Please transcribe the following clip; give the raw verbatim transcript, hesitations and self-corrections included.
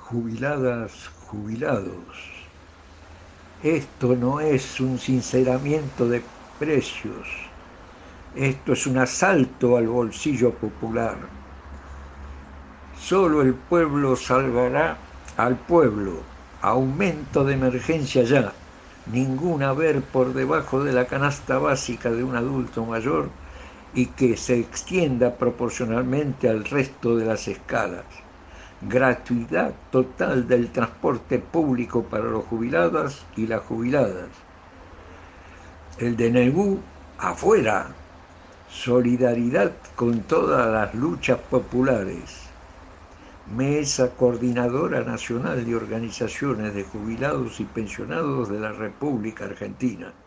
Jubiladas, jubilados, esto no es un sinceramiento de precios, esto es un asalto al bolsillo popular. Solo el pueblo salvará al pueblo. Aumento de emergencia ya. Ningún haber por debajo de la canasta básica de un adulto mayor y que se extienda proporcionalmente al resto de las escalas. Gratuidad total del transporte público para los jubilados y las jubiladas. El D N U afuera. Solidaridad con todas las luchas populares. Mesa Coordinadora Nacional de Organizaciones de Jubilados y Pensionados de la República Argentina.